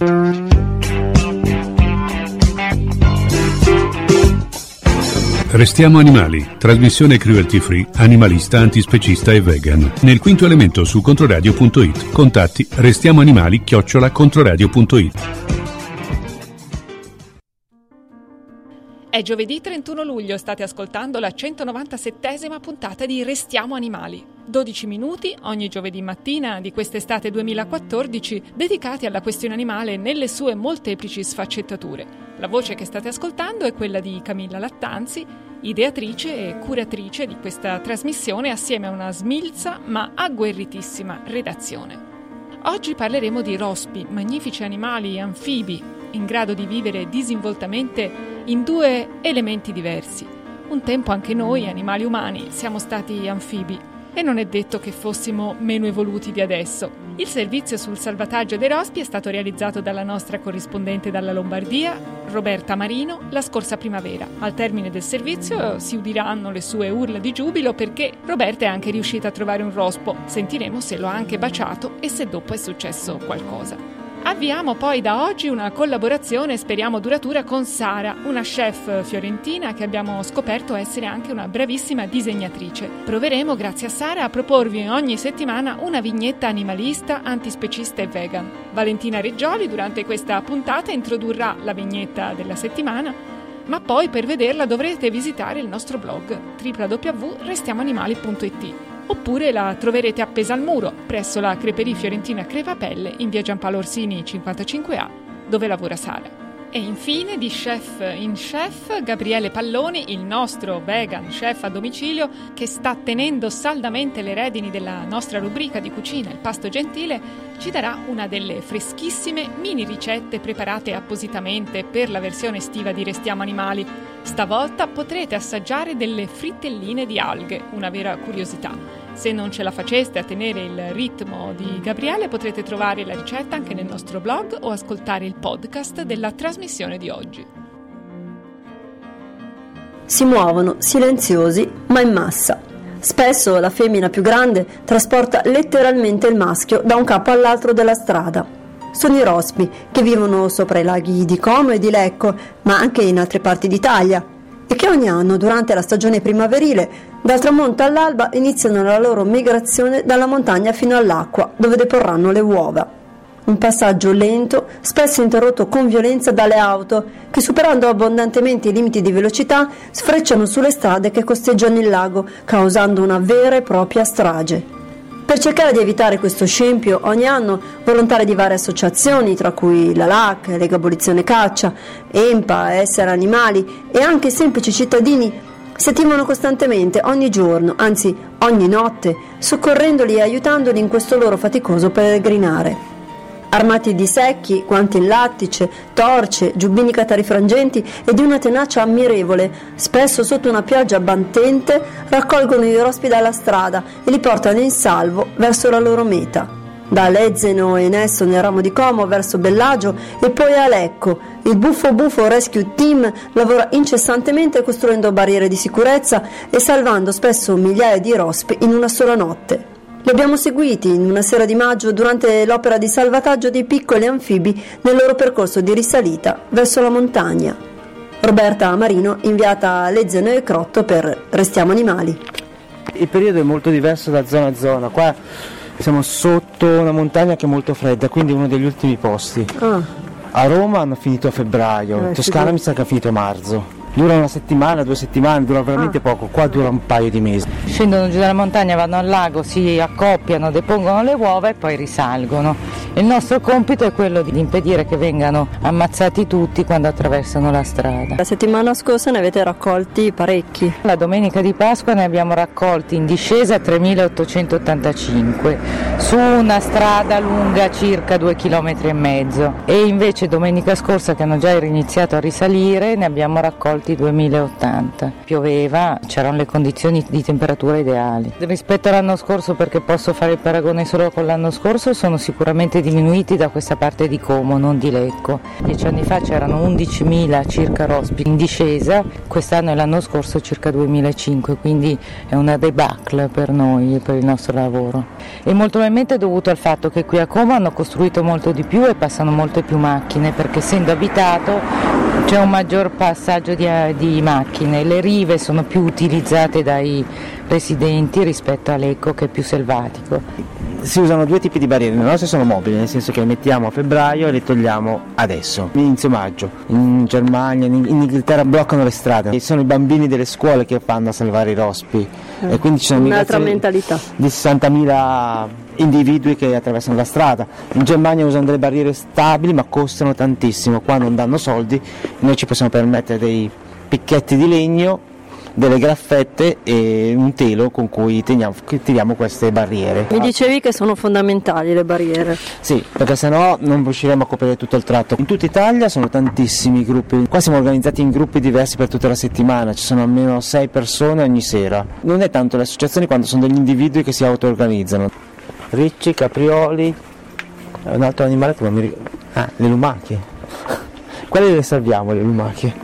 Restiamo animali, trasmissione cruelty free, animalista, antispecista e vegan. Nel quinto elemento su controradio.it. Contatti restiamoanimali@controradio.it. È giovedì 31 luglio, state ascoltando la 197esima puntata di Restiamo Animali. 12 minuti ogni giovedì mattina di quest'estate 2014 dedicati alla questione animale nelle sue molteplici sfaccettature. La voce che state ascoltando è quella di Camilla Lattanzi, ideatrice e curatrice di questa trasmissione assieme a una smilza ma agguerritissima redazione. Oggi parleremo di rospi, magnifici animali anfibi in grado di vivere disinvoltamente in due elementi diversi. Un tempo anche noi, animali umani, siamo stati anfibi e non è detto che fossimo meno evoluti di adesso. Il servizio sul salvataggio dei rospi è stato realizzato dalla nostra corrispondente dalla Lombardia, Roberta Marino, la scorsa primavera. Al termine del servizio si udiranno le sue urla di giubilo perché Roberta è anche riuscita a trovare un rospo. Sentiremo se lo ha anche baciato e se dopo è successo qualcosa. Avviamo poi da oggi una collaborazione, speriamo duratura, con Sara, una chef fiorentina che abbiamo scoperto essere anche una bravissima disegnatrice. Proveremo, grazie a Sara, a proporvi ogni settimana una vignetta animalista, antispecista e vegan. Valentina Reggioli durante questa puntata introdurrà la vignetta della settimana, ma poi per vederla dovrete visitare il nostro blog www.restiamoanimali.it. Oppure la troverete appesa al muro presso la creperie fiorentina Crepapelle in via Giampaolo Orsini 55A, dove lavora Sara. E infine di chef in chef, Gabriele Palloni, il nostro vegan chef a domicilio che sta tenendo saldamente le redini della nostra rubrica di cucina Il Pasto Gentile, ci darà una delle freschissime mini ricette preparate appositamente per la versione estiva di Restiamo Animali. Stavolta potrete assaggiare delle frittelline di alghe, una vera curiosità. Se non ce la faceste a tenere il ritmo di Gabriele, potrete trovare la ricetta anche nel nostro blog o ascoltare il podcast della trasmissione di oggi. Si muovono silenziosi ma in massa. Spesso la femmina più grande trasporta letteralmente il maschio da un capo all'altro della strada. Sono i rospi che vivono sopra i laghi di Como e di Lecco, ma anche in altre parti d'Italia, e che ogni anno durante la stagione primaverile dal tramonto all'alba iniziano la loro migrazione dalla montagna fino all'acqua, dove deporranno le uova. Un passaggio lento, spesso interrotto con violenza dalle auto, che superando abbondantemente i limiti di velocità sfrecciano sulle strade che costeggiano il lago, causando una vera e propria strage. Per cercare di evitare questo scempio, ogni anno volontari di varie associazioni, tra cui la LAC, Lega Abolizione Caccia, EMPA, Essere Animali e anche semplici cittadini, si attivano costantemente, ogni giorno, anzi ogni notte, soccorrendoli e aiutandoli in questo loro faticoso peregrinare. Armati di secchi, guanti in lattice, torce, giubbini catarifrangenti e di una tenacia ammirevole, spesso sotto una pioggia battente, raccolgono i rospi dalla strada e li portano in salvo verso la loro meta. Da Lezzeno e Nesso nel ramo di Como verso Bellagio e poi a Lecco, il Buffo Rescue Team lavora incessantemente costruendo barriere di sicurezza e salvando spesso migliaia di rospi in una sola notte. Li abbiamo seguiti in una sera di maggio durante l'opera di salvataggio dei piccoli anfibi nel loro percorso di risalita verso la montagna. Roberta Marino, inviata a Lezzeno e Crotto per Restiamo Animali. Il periodo è molto diverso da zona a zona. Qua siamo sotto una montagna che è molto fredda, quindi è uno degli ultimi posti. A Roma hanno finito a febbraio, in Toscana mi sa che ha finito a marzo. Dura una settimana, 2 settimane, dura veramente poco, qua dura un paio di mesi. Scendono giù dalla montagna, vanno al lago, si accoppiano, depongono le uova e poi risalgono. Il nostro compito è quello di impedire che vengano ammazzati tutti quando attraversano la strada. La settimana scorsa ne avete raccolti parecchi. La domenica di Pasqua ne abbiamo raccolti in discesa 3.885, su una strada lunga circa 2,5 km. E invece domenica scorsa, che hanno già iniziato a risalire, ne abbiamo raccolti alti 2080. Pioveva, c'erano le condizioni di temperatura ideali. Rispetto all'anno scorso, perché posso fare il paragone solo con l'anno scorso, sono sicuramente diminuiti da questa parte di Como, non di Lecco. 10 anni fa c'erano 11.000 circa rospi in discesa, quest'anno e l'anno scorso circa 2.500, quindi è una debacle per noi e per il nostro lavoro. E molto probabilmente è dovuto al fatto che qui a Como hanno costruito molto di più e passano molte più macchine, perché essendo abitato c'è un maggior passaggio di macchine, le rive sono più utilizzate dai residenti rispetto a Lecco, che è più selvatico. Si usano due tipi di barriere, le nostre sono mobili, nel senso che le mettiamo a febbraio e le togliamo adesso, inizio maggio. In Germania, in Inghilterra bloccano le strade, e sono i bambini delle scuole che fanno a salvare i rospi, e quindi ci sono un'altra mentalità di 60.000 individui che attraversano la strada. In Germania usano delle barriere stabili ma costano tantissimo, qua non danno soldi, noi ci possiamo permettere dei picchetti di legno, delle graffette e un telo con cui tiriamo queste barriere. Mi dicevi che sono fondamentali le barriere. Sì, perché sennò non riusciremo a coprire tutto il tratto. In tutta Italia sono tantissimi gruppi, qua siamo organizzati in gruppi diversi per tutta la settimana, ci sono almeno 6 persone ogni sera. Non è tanto le associazioni quanto sono degli individui che si auto-organizzano. Ricci, caprioli, un altro animale che non mi ricordo. Ah, le lumache. Quelle le salviamo, le lumache?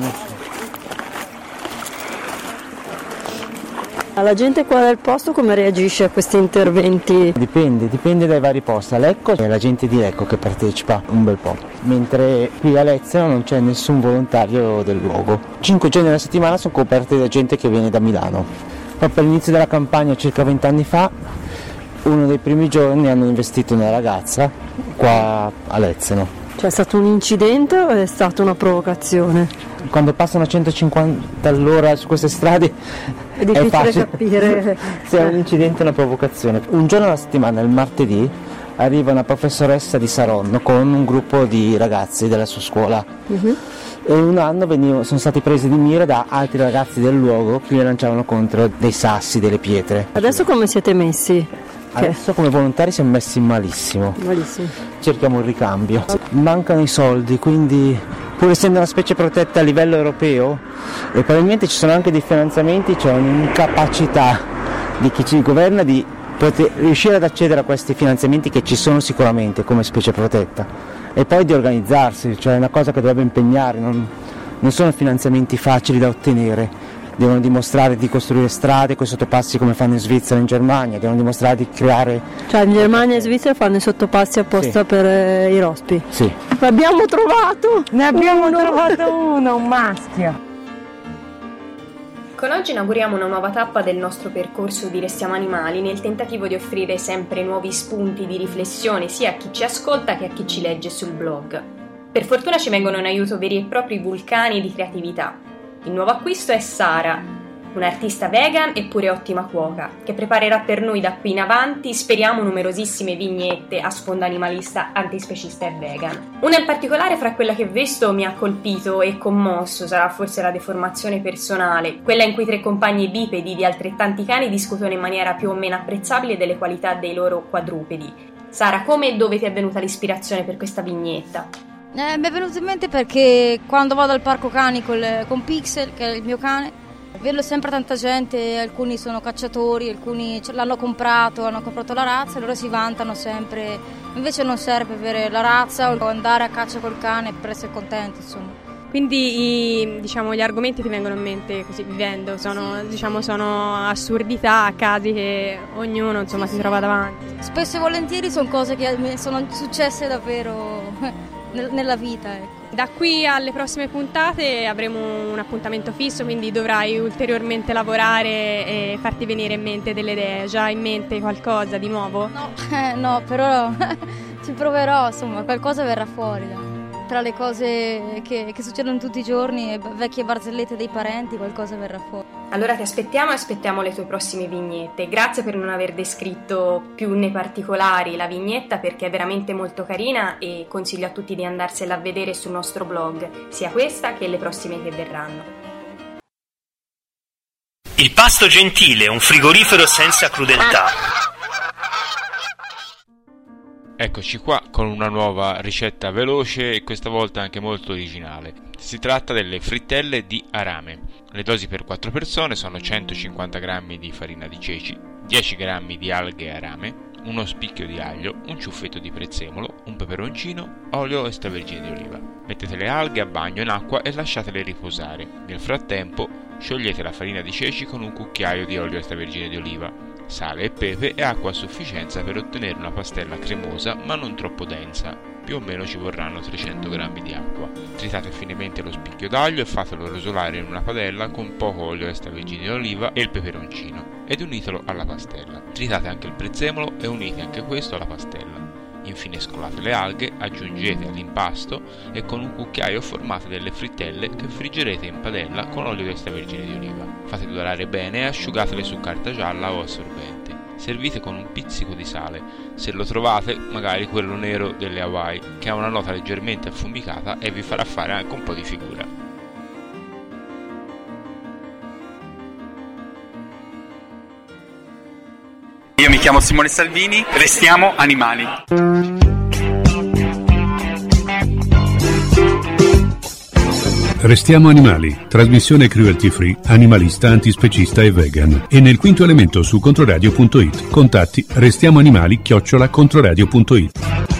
La gente qua del posto come reagisce a questi interventi? Dipende dai vari posti. A Lecco è la gente di Lecco che partecipa un bel po', mentre qui a Lezeno non c'è nessun volontario del luogo. 5 giorni alla settimana sono coperti da gente che viene da Milano. Proprio all'inizio della campagna, circa 20 anni fa, uno dei primi giorni hanno investito una ragazza qua a Lezeno. C'è stato un incidente o è stata una provocazione? Quando passano a 150 all'ora su queste strade è difficile capire se è un incidente o una provocazione. Un giorno alla settimana, il martedì, arriva una professoressa di Saronno con un gruppo di ragazzi della sua scuola. E un anno sono stati presi di mira da altri ragazzi del luogo che li lanciavano contro dei sassi, delle pietre. Adesso come siete messi? Adesso come volontari siamo messi malissimo. Cerchiamo un ricambio. Mancano i soldi, quindi pur essendo una specie protetta a livello europeo, e probabilmente ci sono anche dei finanziamenti, c'è un'incapacità di chi ci governa di poter riuscire ad accedere a questi finanziamenti che ci sono sicuramente come specie protetta, e poi di organizzarsi, cioè è una cosa che dovrebbe impegnare, non sono finanziamenti facili da ottenere. Devono dimostrare di costruire strade con i sottopassi come fanno in Svizzera e in Germania, devono dimostrare di creare... Cioè in Germania e in Svizzera fanno i sottopassi apposta per i rospi? Sì. L'abbiamo trovato! Ne abbiamo trovato uno, un maschio! Con oggi inauguriamo una nuova tappa del nostro percorso di Restiamo Animali nel tentativo di offrire sempre nuovi spunti di riflessione sia a chi ci ascolta che a chi ci legge sul blog. Per fortuna ci vengono in aiuto veri e propri vulcani di creatività. Il nuovo acquisto è Sara, un'artista vegan eppure ottima cuoca, che preparerà per noi da qui in avanti, speriamo, numerosissime vignette a sfondo animalista, antispecista e vegan. Una in particolare fra quella che ho visto mi ha colpito e commosso, sarà forse la deformazione personale, quella in cui 3 compagni bipedi di altrettanti cani discutono in maniera più o meno apprezzabile delle qualità dei loro quadrupedi. Sara, come e dove ti è venuta l'ispirazione per questa vignetta? Mi è venuto in mente perché quando vado al parco cani con Pixel, che è il mio cane, vedo sempre tanta gente, alcuni sono cacciatori, alcuni l'hanno comprato la razza e loro si vantano sempre. Invece non serve avere la razza o andare a caccia col cane per essere contenti, insomma. Quindi gli argomenti ti vengono in mente così vivendo, sono assurdità, casi che ognuno si trova davanti. Spesso e volentieri sono cose che mi sono successe davvero nella vita, ecco. Da qui alle prossime puntate avremo un appuntamento fisso, quindi dovrai ulteriormente lavorare e farti venire in mente delle idee. Già in mente qualcosa di nuovo? No, però ci proverò, insomma, qualcosa verrà fuori, dai. Tra le cose che succedono tutti i giorni, vecchie barzellette dei parenti, qualcosa verrà fuori. Allora ti aspettiamo le tue prossime vignette. Grazie per non aver descritto più nei particolari la vignetta, perché è veramente molto carina e consiglio a tutti di andarsela a vedere sul nostro blog, sia questa che le prossime che verranno. Il Pasto Gentile, un frigorifero senza crudeltà. Eccoci qua con una nuova ricetta veloce e questa volta anche molto originale. Si tratta delle frittelle di arame. Le dosi per 4 persone sono 150 g di farina di ceci, 10 g di alghe arame, uno spicchio di aglio, un ciuffetto di prezzemolo, un peperoncino, olio extravergine di oliva. Mettete le alghe a bagno in acqua e lasciatele riposare. Nel frattempo sciogliete la farina di ceci con un cucchiaio di olio extravergine di oliva, sale e pepe e acqua a sufficienza per ottenere una pastella cremosa ma non troppo densa. Più o meno ci vorranno 300 g di acqua. Tritate finemente lo spicchio d'aglio e fatelo rosolare in una padella con poco olio extravergine di oliva e il peperoncino ed unitelo alla pastella. Tritate anche il prezzemolo e unite anche questo alla pastella. Infine scolate le alghe, aggiungete all'impasto e con un cucchiaio formate delle frittelle che friggerete in padella con olio extravergine di oliva. Fate dorare bene e asciugatele su carta gialla o assorbente. Servite con un pizzico di sale, se lo trovate magari quello nero delle Hawaii, che ha una nota leggermente affumicata e vi farà fare anche un po' di figura. Io mi chiamo Simone Salvini, restiamo animali. Restiamo animali, trasmissione cruelty free, animalista, antispecista e vegan. E nel quinto elemento su controradio.it. Contatti restiamoanimali@controradio.it.